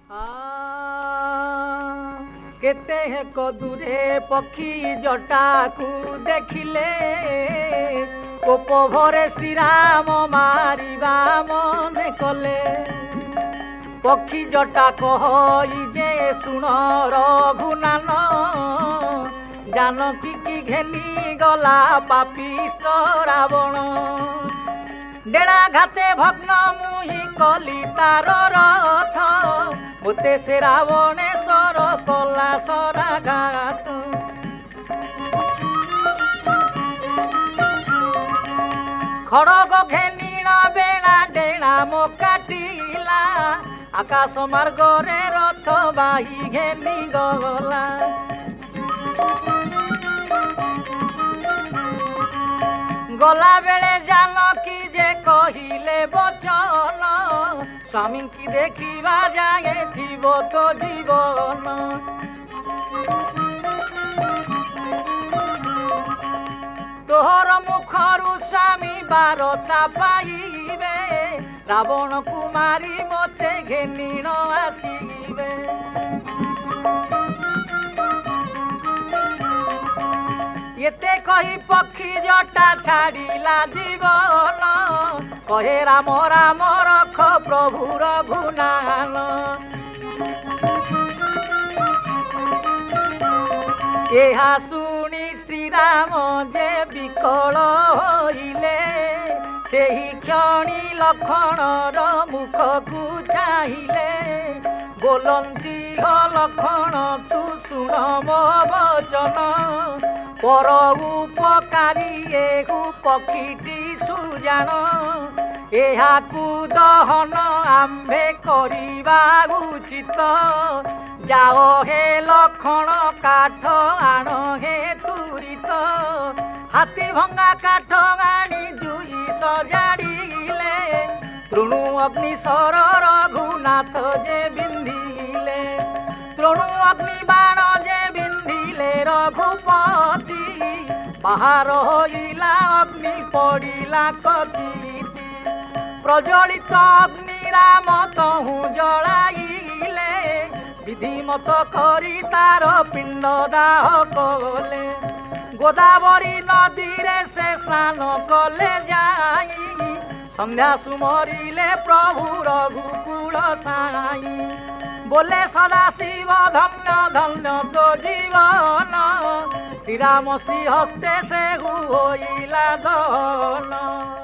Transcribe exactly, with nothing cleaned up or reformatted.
केते हे कदूरे पक्षी जटा को देखिले कोप भरे श्रीराम मारिबा मन कले पक्षी जटा कहि जे सुन रघुनान जानकी की घेनी गला पापिष्ट रावण डेड़ा घाते भग्न मुही कली तार रथ मुते से रावणेश्वर कला सरा घात खड़ग घेनीण बेड़ा डेड़ा मो काटिला आकाश मार्ग रे रथ बाही घेनी गला गला बेले जानकी जे कहिले बचन स्वामी की देखिबा जाए जीव तो जीवन तोहर मुखरु स्वामी बारता पाइबे रावण कुमारी मते घेनीण आसीबे एते कही पक्षी जटा छाड़िला जीवन कहे राम राम रख प्रभु रघुनान एहा सुनी श्रीराम जे विकल होइले सेही क्षणी लखणर मुख को चाहिले बोलंती हो लखण तू सुन मो वचन पर उपकारी एहु पक्षीटी सुजान एहाकू दहन आम्भे करिबा उचित जाओ हे लखण काठ आण हे तुरित हाथी भंगा काठ आनी जुई सजाड़िले तृणु अग्निशर रघुनाथ जे बिंधिले तृणु अग्नि बाण जे बिंधिले रघुपति बाहर होइला अग्नि पड़िला ककीर्ति प्रज्वलित अग्नि राम तहु जलाइले विधिमत करी तार पिंड दाह कले गोदावरी नदी रे से स्नान कले जाई संध्या सुमरिले प्रभु रघुकुल साई बोले सदा शिव धन्य धन्य तो जीवन श्रीराम श्री हस्ते से होइला धन।